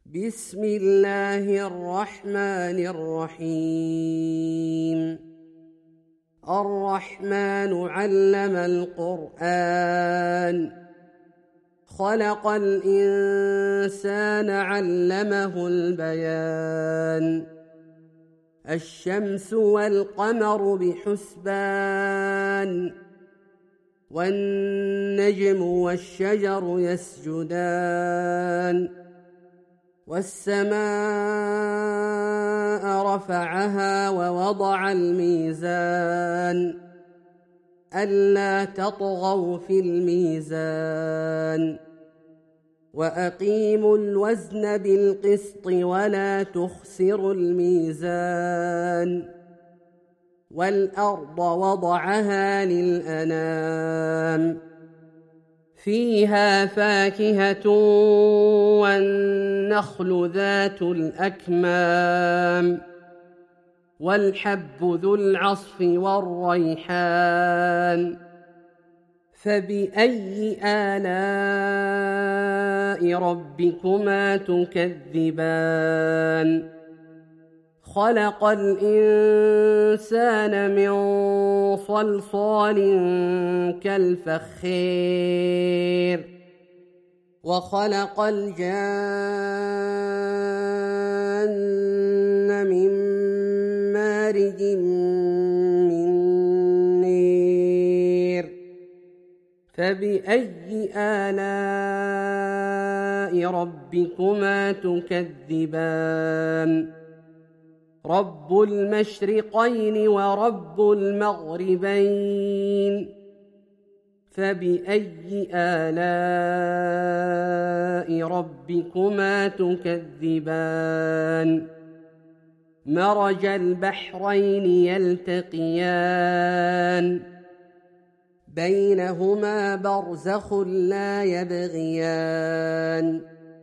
بسم الله الرحمن الرحيم. الرحمن علم القرآن، خلق الإنسان علمه البيان. الشمس والقمر بحسبان، والنجم والشجر يسجدان. والسماء رفعها ووضع الميزان، ألا تطغوا في الميزان. وأقيموا الوزن بالقسط ولا تخسروا الميزان. والأرض وضعها للأنام، فيها فاكهة والنخل ذات الأكمام، والحب ذو العصف والريحان. فبأي آلاء ربكما تكذبان؟ خلق الإنسان من صلصال كالفخير، وخلق الجان من مارج من نير. فبأي آلاء ربكما تكذبان؟ رب المشرقين ورب المغربين. فبأي آلاء ربكما تكذبان؟ مرج البحرين يلتقيان، بينهما برزخ لا يبغيان.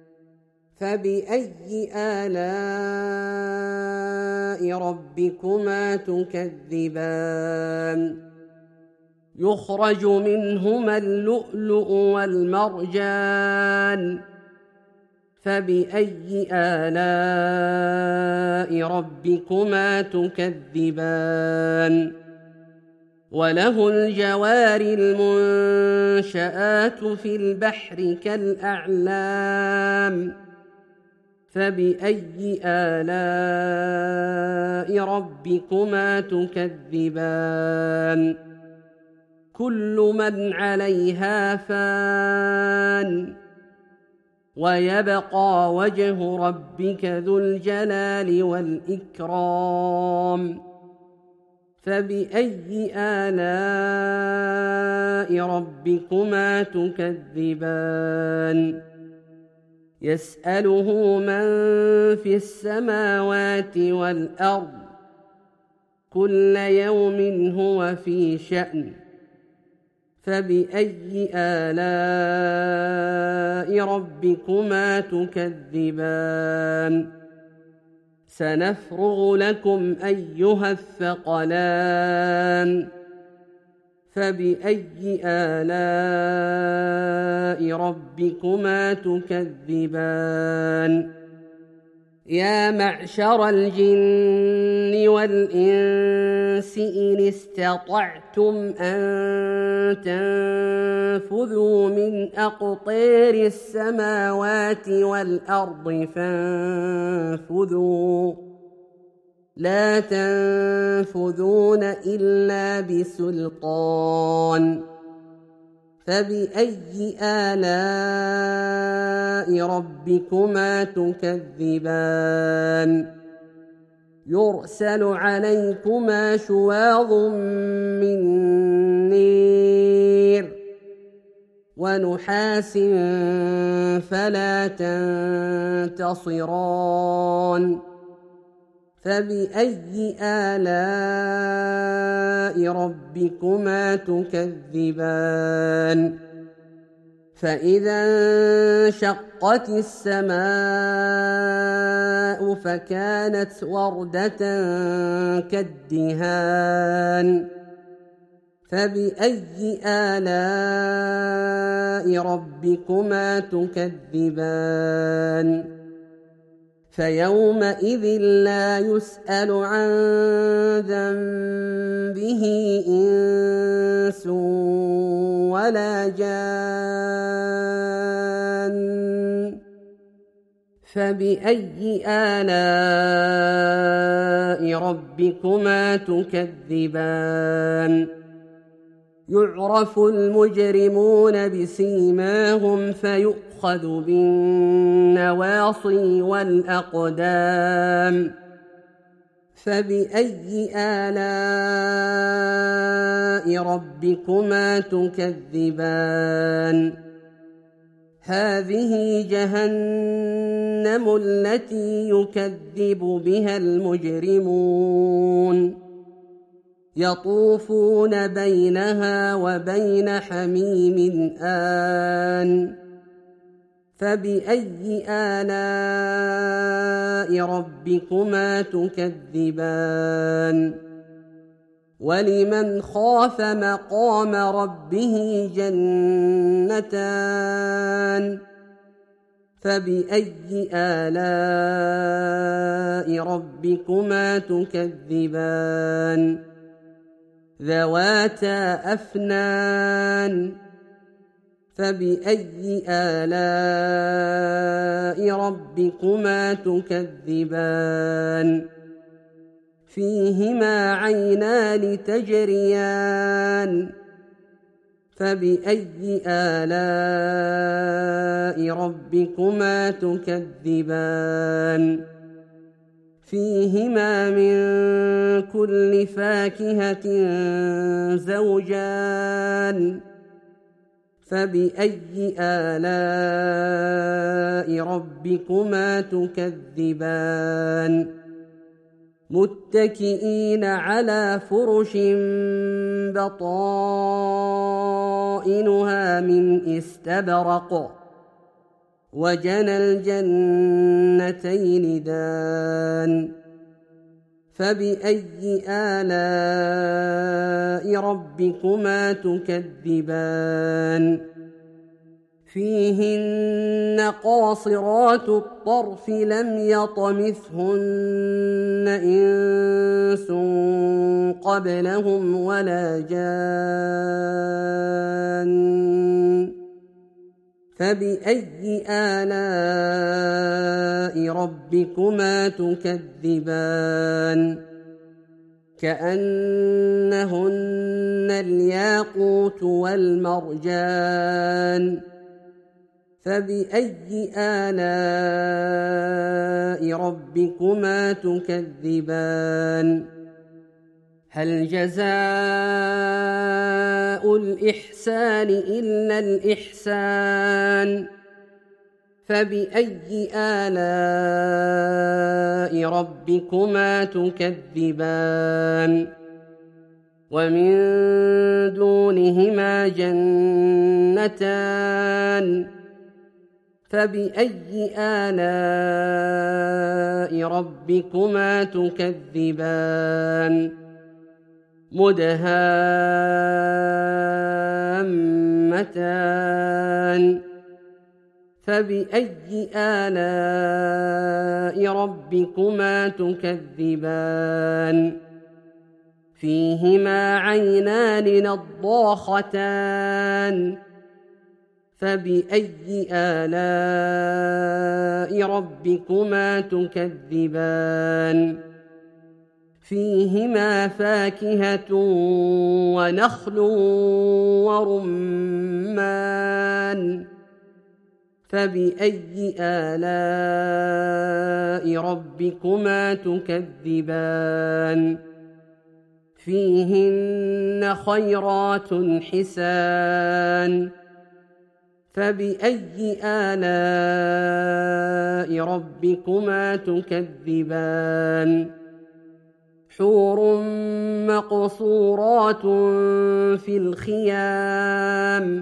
فبأي آلاء ربكما تكذبان؟ يخرج منهما اللؤلؤ والمرجان. فبأي آلاء ربكما تكذبان؟ وله الجوار المنشآت في البحر كالأعلام. فبأي آلاء ربكما تكذبان؟ كل من عليها فان، ويبقى وجه ربك ذو الجلال والإكرام. فبأي آلاء ربكما تكذبان؟ يسأله من في السماوات والأرض، كل يوم هو في شأن. فبأي آلاء ربكما تكذبان؟ سنفرغ لكم أيها الثقلان. فبأي آلاء ربكما تكذبان؟ يا معشر الجن والإنس إن استطعتم أن تنفذوا من أقطار السماوات والأرض فانفذوا، لا تنفذون إلا بسلطان. فبأي آلاء ربكما تكذبان؟ يرسل عليكما شواظ من نير ونحاس فلا تنتصران. فبأي آلاء ربكما تكذبان؟ فإذا انشقت السماء فكانت وردة كالدهان. فبأي آلاء ربكما تكذبان؟ فيومئذ لا يسأل عن ذنبه إنس ولا جان. فبأي آلاء ربكما تكذبان؟ يعرف المجرمون بسيماهم فيؤخذ بالنواصي والأقدام. فبأي آلاء ربكما تكذبان؟ هذه جهنم التي يكذب بها المجرمون، يطوفون بينها وبين حميم آن. فبأي آلاء ربكما تكذبان؟ ولمن خاف مقام ربه جنتان. فبأي آلاء ربكما تكذبان؟ ذواتا أفنان. فبأي آلاء ربكما تكذبان؟ فيهما عينان تجريان. فبأي آلاء ربكما تكذبان؟ فيهما من كل فاكهة زوجان. فبأي آلاء ربكما تكذبان؟ متكئين على فرش بطائنها من استبرق، وجنى الجنتين دان. فبأي آلاء ربكما تكذبان؟ فيهن قاصرات الطرف لم يطمثهن إنس قبلهم ولا جان. فبأي آلاء ربكما تكذبان؟ كأنهن الياقوت والمرجان. فبأي آلاء ربكما تكذبان؟ هل جزاء الإحسان إلا الإحسان؟ فبأي آلاء ربكما تكذبان؟ ومن دونهما جنتان. فبأي آلاء ربكما تكذبان؟ مدهامتان. فبأي آلاء ربكما تكذبان؟ فيهما عينان نضاختان. فبأي آلاء ربكما تكذبان؟ فيهما فاكهة ونخل ورمان. فبأي آلاء ربكما تكذبان؟ فيهن خيرات حسان. فبأي آلاء ربكما تكذبان؟ حور مقصورات في الخيام.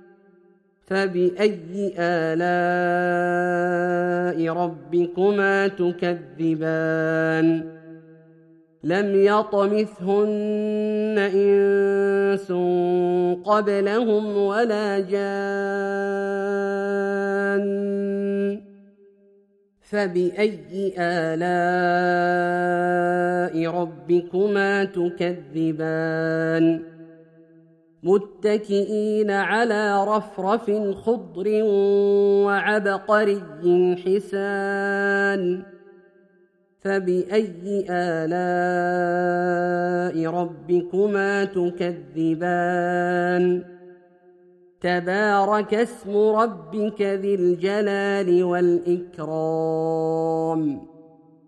فبأي آلاء ربكما تكذبان؟ لم يطمثهن إنس قبلهم ولا جان. فبأي آلاء ربكما تكذبان متكئين على رفرف خضر وعبقري حسان فبأي آلاء ربكما تكذبان تبارك اسم ربك ذي الجلال والإكرام